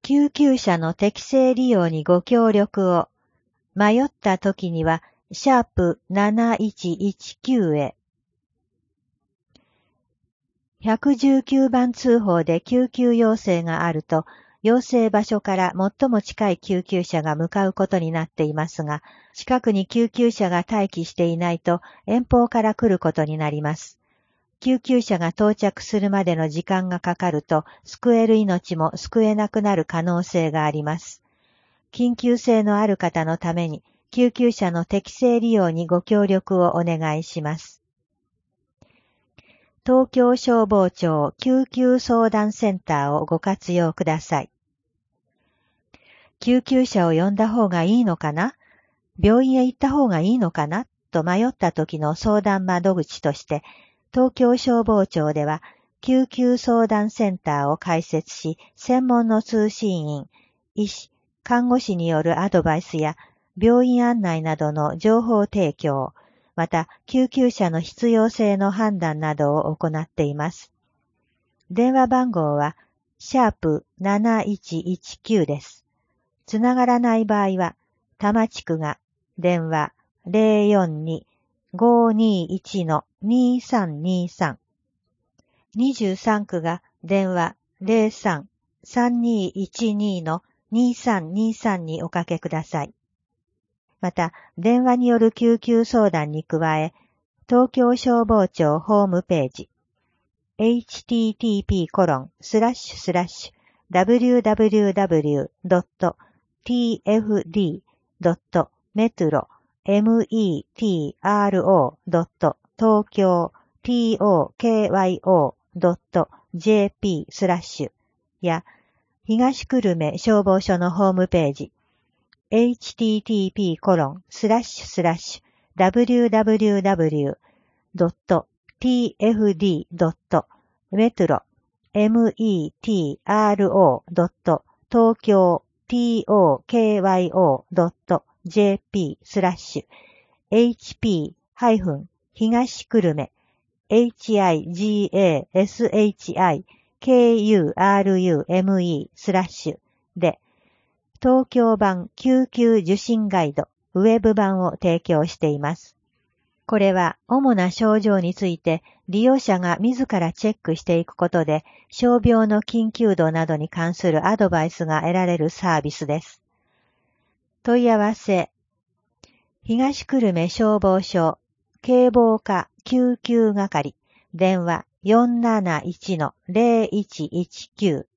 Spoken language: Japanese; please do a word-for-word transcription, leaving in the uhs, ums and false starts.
救急車の適正利用にご協力を。迷った時には、シャープなないちいちきゅうへ。いちいちきゅうばん通報で救急要請があると、要請場所から最も近い救急車が向かうことになっていますが、近くに救急車が待機していないと遠方から来ることになります。救急車が到着するまでの時間がかかると、救える命も救えなくなる可能性があります。緊急性のある方のために、救急車の適正利用にご協力をお願いします。東京消防庁救急相談センターをご活用ください。救急車を呼んだ方がいいのかな？病院へ行った方がいいのかな？と迷った時の相談窓口として、東京消防庁では救急相談センターを開設し、専門の通信員、医師、看護師によるアドバイスや病院案内などの情報提供、また救急車の必要性の判断などを行っています。電話番号はシャープなないちいちきゅうです。つながらない場合は、多摩地区が電話 ゼロよんに ごーにーいち にーさんにーさん、にじゅうさん区が電話 ゼロさん さんにーいちにー にーさんにーさんにおかけください。また、電話による救急相談に加え、東京消防庁ホームページ、エイチティーティーピーコロンスラッシュスラッシュダブリューダブリューダブリュードットティーエフディードットメトロメトロドット東京トクドットジェーピースラッシュや東久留米消防署のホームページ エイチティーティーピーコロンスラッシュスラッシュダブリューダブリューダブリュードットティーエフディードットメトロメトロドット東京トクドットジェーピースラッシュエイチピー 東久留米 ヒガシクルメスラッシュで東京版救急受診ガイドウェブ版を提供しています。これは主な症状について利用者が自らチェックしていくことで傷病の緊急度などに関するアドバイスが得られるサービスです。問い合わせ東久留米消防署警防課救急係電話 よんなないちのゼロいちいちきゅう